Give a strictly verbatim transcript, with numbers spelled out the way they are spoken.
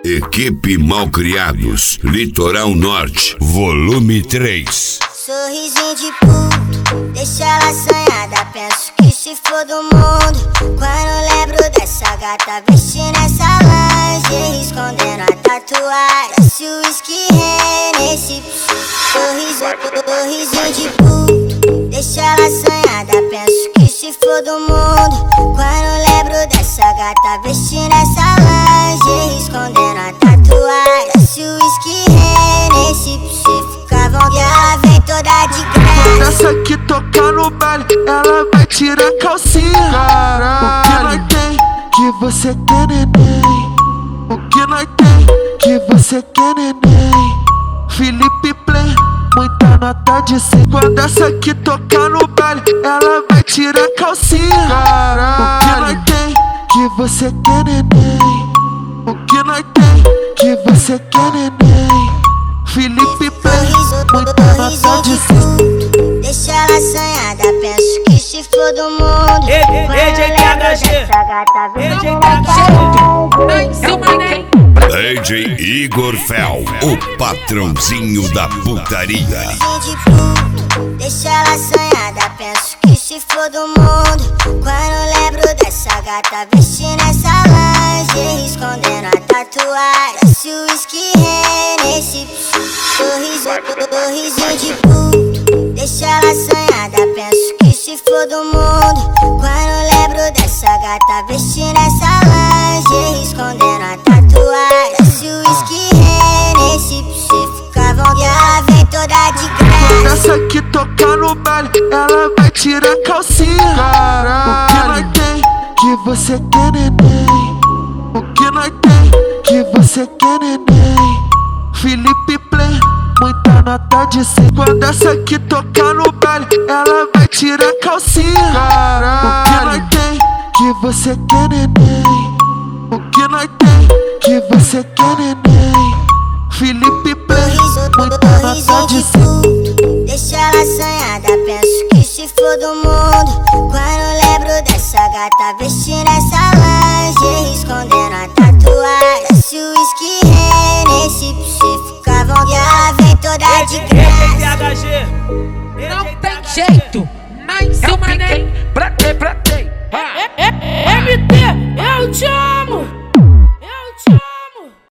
Equipe Malcriados, Litoral Norte, volume três. Sorrisinho de puto, deixa ela assanhada. Penso que se for do mundo, quando lembro dessa gata vestindo essa lingerie, escondendo a tatuagem. Se o whisky nesse sorriso, sorrisinho de puto, deixa ela assanhada. Penso que se for do mundo, quando lembro dessa gata vestindo essa lingerie, escondendo a tatuagem. Se o whisky nesse ficavam e ela vem toda de graça. Essa que toca no baile, ela vai tirar a calcinha. Caralho. O que nós tem, que você quer, neném? O que nós tem, que você quer, neném? Felipe Play, muita nota de cem. Quando essa que toca no baile, ela vai tirar a calcinha. Caralho. O que nós tem, que você quer, neném? O que nós tem, que você quer, neném? Felipe Play, muita nota de cem. Deixa ela assanhada, penso que se for do mundo, D J T H G, essa gata vem D J T H G, D J Igor Fel, o patrãozinho da putaria. de puto, deixa ela assanhada, penso que se for do mundo, quando lembro dessa gata vestindo essa lingerie, escondendo a tatuagem. Se o whisky nesse sorriso, sorrisinho de puto, deixa ela assanhada. Penso que se for do mundo, quando lembro dessa gata vestindo essa lingerie, escondendo a tatuagem. Se o whisky nesse ficavam e ela vem toda de graça. Essa que toca no baile, ela vai tirar a calcinha. Caralho. O que nós tem, que você quer, neném? O que nós tem, que você quer, neném? Felipe Play, muita nota de cem. Quando essa que toca no baile, ela vai tirar a calcinha. Caralho. O que nós tem, que você quer, neném? O que nós tem, que você quer, neném? Felipe Play, muita nota de cem. Deixa ela assanhada, penso que se for do mundo, quando lembro dessa gata vestindo essa lingerie, escondendo a tatuagem. Se o whisky nesse ficavam e ela vem toda de graça. D J T H G, Não tem jeito, mas eu manei. Pra quê, pra quê? M T, é o Tchau.